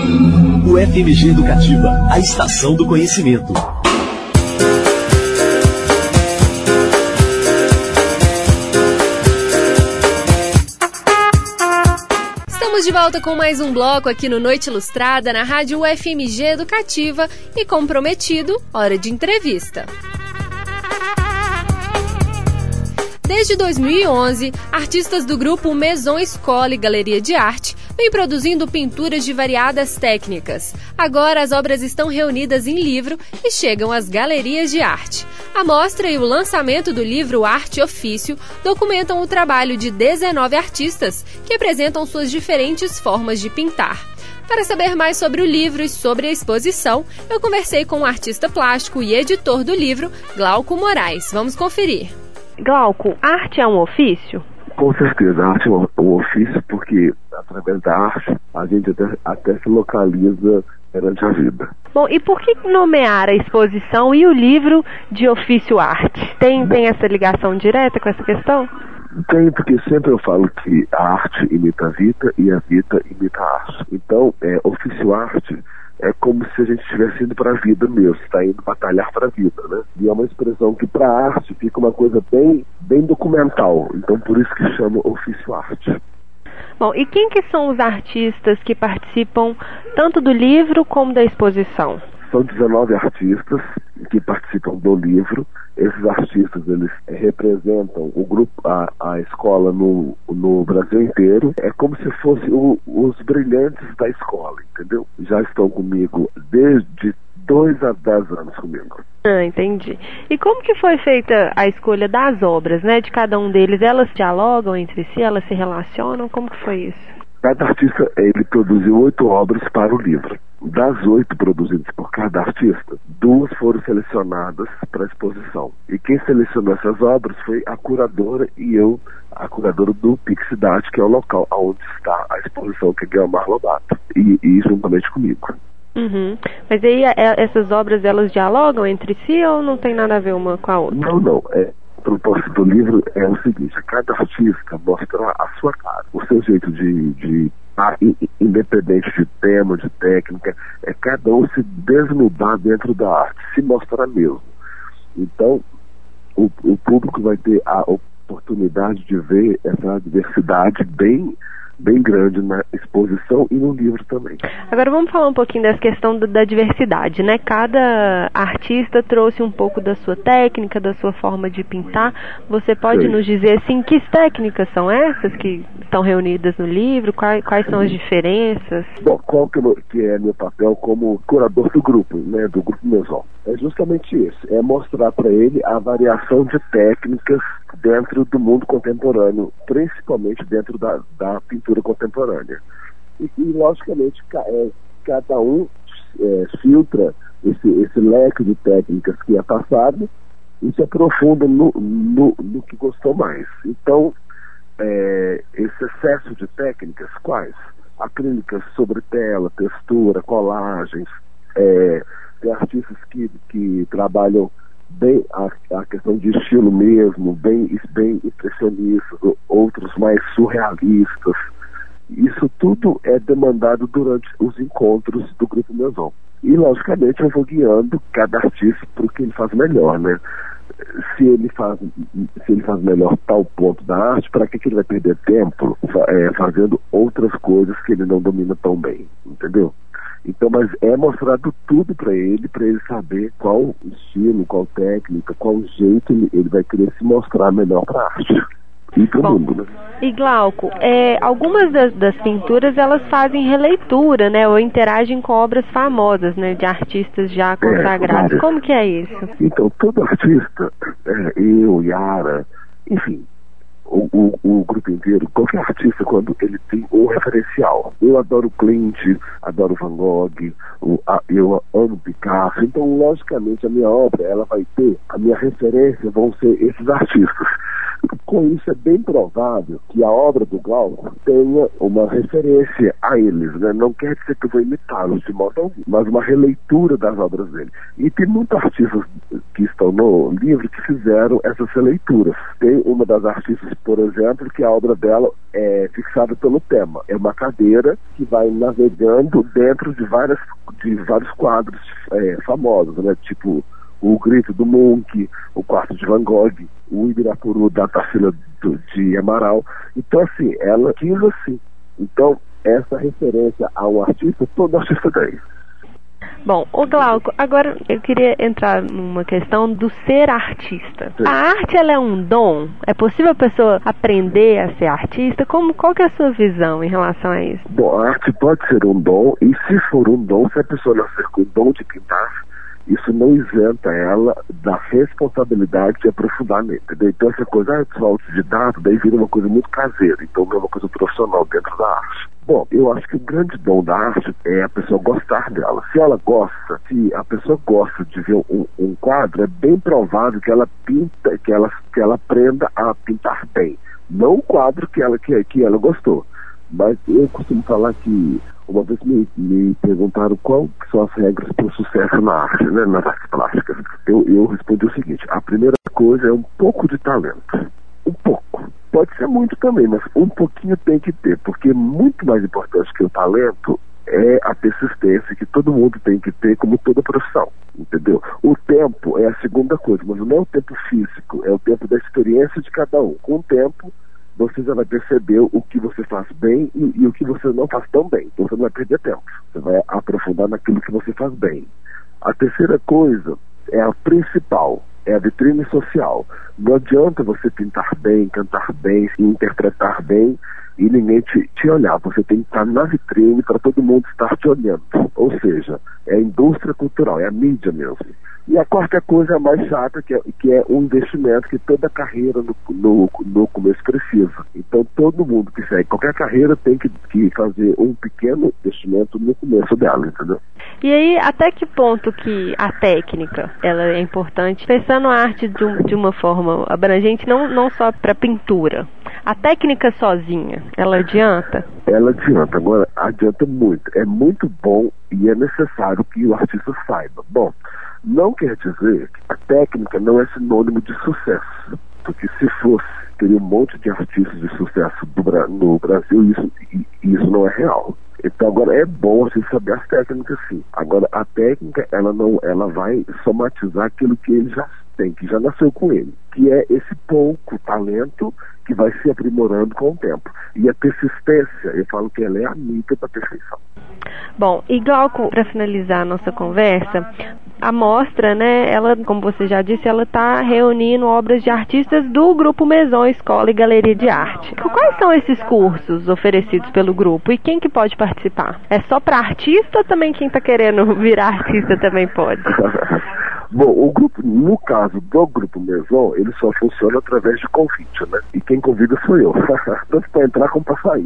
O FMG Educativa, a estação do conhecimento. Estamos de volta com mais um bloco aqui no Noite Ilustrada, na rádio UFMG Educativa e, como prometido, hora de entrevista. Desde 2011, artistas do grupo Maison Escola e Galeria de Arte vêm produzindo pinturas de variadas técnicas. Agora as obras estão reunidas em livro e chegam às galerias de arte. A mostra e o lançamento do livro Arte e Ofício documentam o trabalho de 19 artistas que apresentam suas diferentes formas de pintar. Para saber mais sobre o livro e sobre a exposição, eu conversei com o artista plástico e editor do livro, Glauco Moraes. Vamos conferir. Glauco, arte é um ofício? Com certeza, a arte é um ofício porque, através da arte, a gente até se localiza perante a vida. Bom, e por que nomear a exposição e o livro de ofício arte? Tem essa ligação direta com essa questão? Tem, porque sempre eu falo que a arte imita a vida e a vida imita a arte. Então, ofício arte é como se a gente estivesse indo para a vida mesmo, está indo batalhar para a vida, né? E é uma expressão que para a arte fica uma coisa bem documental, então por isso que chama ofício arte. Bom, e quem que são os artistas que participam tanto do livro como da exposição? São 19 artistas que participam do livro. Esses artistas, eles representam o grupo, a escola no Brasil inteiro. É como se fossem os brilhantes da escola, entendeu? Já estão comigo desde 2 a 10 anos comigo. Entendi. E como que foi feita a escolha das obras, né, de cada um deles? Elas dialogam entre si, elas se relacionam? Como que foi isso? Cada artista, ele produziu 8 obras para o livro. Das 8 produzidas por cada artista, 2 foram selecionadas para a exposição. E quem selecionou essas obras foi a curadora e eu, a curadora do Pixidade, que é o local onde está a exposição, que é Guilmar Lobato, e juntamente comigo. Uhum. Mas aí essas obras, elas dialogam entre si ou não tem nada a ver uma com a outra? Não. A proposta do livro é o seguinte: cada artista mostra a sua cara, o seu jeito de independente de tema, de técnica, é cada um se desnudar dentro da arte, se mostrar mesmo. Então, o público vai ter a oportunidade de ver essa diversidade bem grande na exposição e no livro também. Agora vamos falar um pouquinho dessa questão da diversidade, né? Cada artista trouxe um pouco da sua técnica, da sua forma de pintar. Você pode nos dizer, assim, que técnicas são essas que estão reunidas no livro? Quais são as diferenças? Bom, qual que é meu papel como curador do grupo, né? Do Grupo Maison? É justamente isso, é mostrar para ele a variação de técnicas dentro do mundo contemporâneo, principalmente dentro da pintura contemporânea. E logicamente, cada um filtra esse leque de técnicas que é passado e se aprofunda no que gostou mais. Então, esse excesso de técnicas, quais? Acrílicas sobre tela, textura, colagens, tem artistas que trabalham bem a questão de estilo mesmo, bem impressionistas, outros mais surrealistas. Isso tudo é demandado durante os encontros do Grupo Maison. E, logicamente, eu vou guiando cada artista para o que ele faz melhor, né? Se ele faz melhor tal ponto da arte, para que ele vai perder tempo fazendo outras coisas que ele não domina tão bem, entendeu? Então, mas é mostrado tudo para ele saber qual estilo, qual técnica, qual jeito ele vai querer se mostrar melhor para a arte e para o mundo, né? E Glauco, algumas das pinturas, elas fazem releitura, né, ou interagem com obras famosas, né, de artistas já consagrados. Como que é isso? Então, todo artista, eu, Yara, enfim, o grupo inteiro, qualquer artista, quando ele tem um referencial. Eu adoro Klimt, adoro Van Gogh, eu amo Picasso. Então, logicamente, a minha obra, ela vai ter, a minha referência vão ser esses artistas. Com isso, é bem provável que a obra do Glauco tenha uma referência a eles, né? Não quer dizer que eu vou imitá-los de modo algum, mas uma releitura das obras dele. E tem muitos artistas que estão no livro que fizeram essas releituras. Tem uma das artistas, por exemplo, que a obra dela é fixada pelo tema. É uma cadeira que vai navegando dentro de vários quadros famosos, né? Tipo O Grito do Munch, O Quarto de Van Gogh, O Ibirapuru da Tarsila de Amaral. Então, assim, ela quis assim. Então, essa referência a um artista, todo artista tem. Bom, o Glauco, agora eu queria entrar numa questão do ser artista. Sim. A arte, ela é um dom? É possível a pessoa aprender a ser artista? Qual que é a sua visão em relação a isso? Bom, a arte pode ser um dom, e se for um dom, se a pessoa nascer com o dom de pintar, isso não isenta ela da responsabilidade de aprofundar nele, entendeu? Então essa coisa, eu sou autodidata, daí vira uma coisa muito caseira, então não é uma coisa profissional dentro da arte. Bom, eu acho que o grande dom da arte é a pessoa gostar dela. Se ela gosta, se a pessoa gosta de ver um quadro, é bem provável que ela pinta, que ela aprenda a pintar bem. Não o quadro que ela gostou. Mas eu costumo falar que uma vez me perguntaram qual são as regras para o sucesso na arte, né, nas artes plásticas. Eu respondi o seguinte: a primeira coisa é um pouco de talento. Um pouco. Pode ser muito também, mas um pouquinho tem que ter, porque muito mais importante que o talento é a persistência que todo mundo tem que ter, como toda profissão, entendeu? O tempo é a segunda coisa, mas não é o tempo físico, é o tempo da experiência de cada um. Com o tempo, você já vai perceber o que você faz bem e o que você não faz tão bem. Então você não vai perder tempo. Você vai aprofundar naquilo que você faz bem. A terceira coisa é a principal, é a vitrine social. Não adianta você pintar bem, cantar bem, interpretar bem e ninguém te olhar. Você tem que estar na vitrine para todo mundo estar te olhando. Ou seja, é a indústria cultural, é a mídia mesmo. E a quarta coisa, a mais chata, que é um investimento que toda carreira no começo precisa. Então todo mundo que segue qualquer carreira tem que fazer um pequeno investimento no começo dela, entendeu? E aí, até que ponto que a técnica ela é importante, pensando a arte de uma forma abrangente, não só para pintura? A técnica sozinha, ela adianta? Ela adianta, agora adianta muito. É muito bom e é necessário que o artista saiba. Bom, não quer dizer que a técnica não é sinônimo de sucesso, porque se fosse, teria um monte de artistas de sucesso no Brasil e isso não é real. Então agora é bom você saber as técnicas, sim. Agora a técnica, ela vai somatizar aquilo que ele já tem, que já nasceu com ele, que é esse pouco talento que vai se aprimorando com o tempo. E a persistência, eu falo que ela é amiga da perfeição. Bom, e Glauco, para finalizar a nossa conversa, a mostra, né, ela, como você já disse, ela está reunindo obras de artistas do Grupo Maison Escola e Galeria de Arte. Quais são esses cursos oferecidos pelo grupo e quem que pode participar? É só para artista ou também quem está querendo virar artista também pode? Bom, o grupo, no caso do Grupo Maison, ele só funciona através de convite, né? E quem convida sou eu. Tanto para entrar como para sair.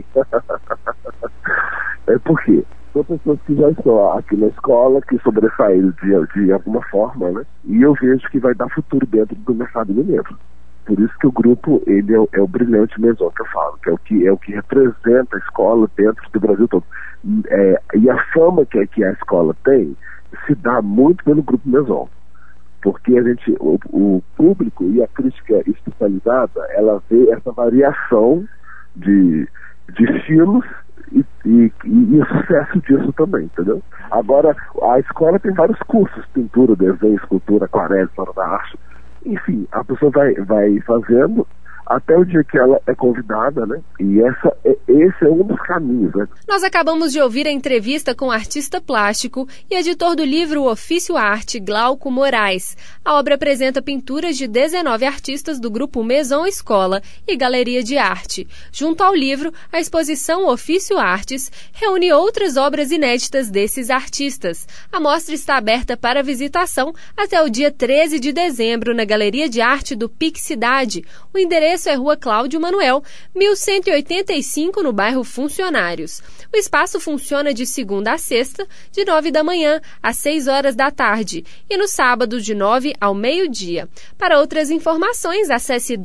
Por quê? São pessoas que já estão aqui na escola, que sobressaíram de alguma forma, né? E eu vejo que vai dar futuro dentro do mercado mineiro. Por isso que o grupo, ele é o brilhante Maison que eu falo, que é o que representa a escola dentro do Brasil todo. E a fama que a escola tem se dá muito pelo Grupo Maison. Porque o público e a crítica especializada, ela vê essa variação de estilos e o sucesso disso também, entendeu? Agora, a escola tem vários cursos, pintura, desenho, escultura, aquarela, história da arte. Enfim, a pessoa vai fazendo até o dia que ela é convidada, né? E esse é um dos caminhos, né? Nós acabamos de ouvir a entrevista com o artista plástico e editor do livro O Ofício Arte, Glauco Moraes. A obra apresenta pinturas de 19 artistas do Grupo Maison Escola e Galeria de Arte. Junto ao livro, a exposição Ofício Artes reúne outras obras inéditas desses artistas. A mostra está aberta para visitação até o dia 13 de dezembro na Galeria de Arte do PIC Cidade. O endereço endereço é Rua Cláudio Manuel, 1185, no bairro Funcionários. O espaço funciona de segunda a sexta, de 9 da manhã às 6 horas da tarde, e no sábado, de 9 ao meio-dia. Para outras informações, acesse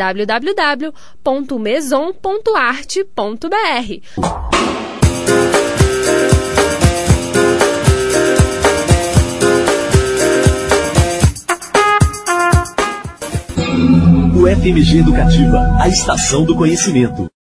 www.maison.arte.br. O FMG Educativa, a estação do conhecimento.